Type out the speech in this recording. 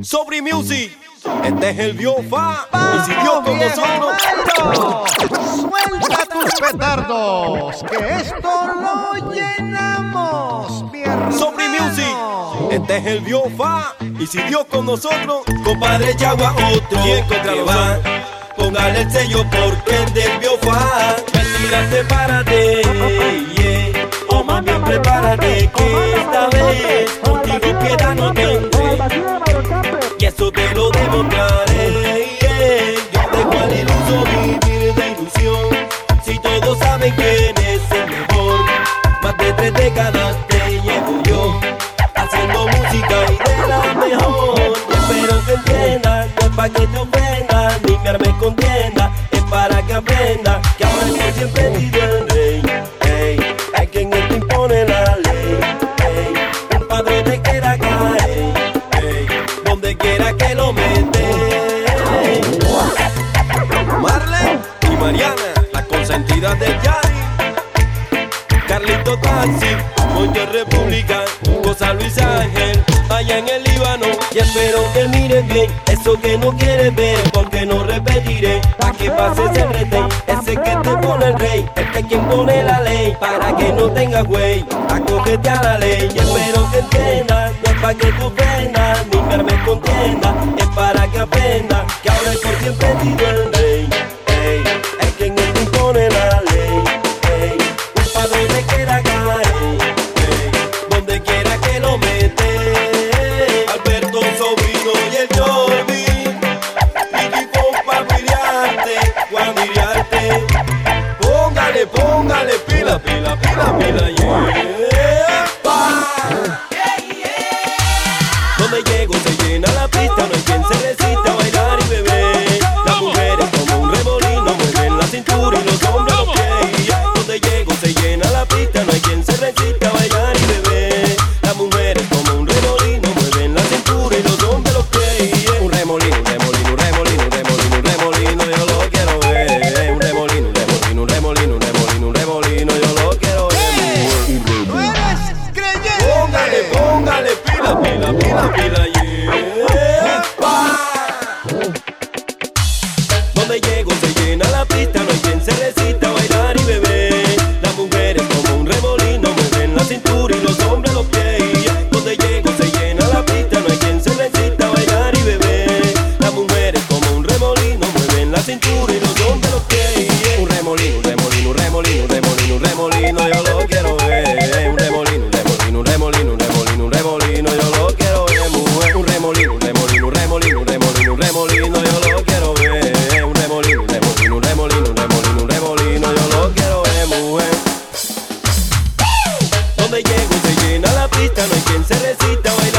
Sobri Music, este es el Biofa. Y si Dios con nosotros. Suelta tus petardos, que esto lo llenamos, mi hermano. Sobri Music, este es el Biofa. Y si Dios con nosotros, compadre Yagua otro. ¿Quién contra los va? Póngale el sello porque es del Biofa. Mentira, prepárate, yeah. O más bien prepárate, que esta vez contigo piedad no tendré. Y eso te lo demostraré, yeah. Yo dejo al iluso vivir de ilusión. Si todos saben quién es el mejor, más de 3 décadas te llevo yo, haciendo música y de la mejor. Y espero que entiendan, no es pa' que te ofendan, ni me arme contienda, es para que aprenda que ahora yo siempre he sido el rey. Hey, hay quien te impone la ley. Hey, un padre te quiera caer. Hey, donde quiera que lo mete. Hey. Marley y Mariana, las consentidas del Yari. Carlito Taxi, Monte República, Cosa Luis Ángel, allá en el Líbano. Y espero que miren bien eso que no quieres ver, porque no repetiré, pa' que pases el retén. Ese que te pone el rey, es que quien pone la ley, para que no tengas güey, acógete a la ley. Y espero que entiendas, no es pa' que tú ofendas, ni me armes contienda, es para que aprendas, que ahora es por siempre he sido el rey. Hey, es quien impone la ley. Hey, un padre te quiera caer. Hey, donde quiera que lo mete. Alberto Sobrino y el Jordi, Vicky compa brillante, Juan Iriarte. Póngale pila, yeah. Donde llego se llena la pista, no hay quien se resista a bailar y beber. Las mujeres como un remolino mueven la cintura y los hombres los pies. Donde llego se llena la pista, no hay quien se resista a bailar y beber. Las mujeres como un remolino mueven la cintura y los hombres los pies. Un remolino, yo lo quiero ver. Un remolino, yo lo quiero ver. ¿No eres creyente? Póngale pila, yeah. Donde llego se llena la pista, no hay quien se resista a bailar y beber. Las mujeres como un remolino mueven la cintura y los hombres los pies. Donde llego se llena la pista, no hay quien se resista a bailar y beber. Las mujeres como un remolino mueven la cintura y los hombres los pies. Un remolino, yo lo quiero ver. Un remolino, yo lo quiero ver, mujer. Un remolino, yo lo quiero ver. Un remolino, yo lo quiero ver, mujer. Donde llego se llena la pista, no hay quien se resista a bailar.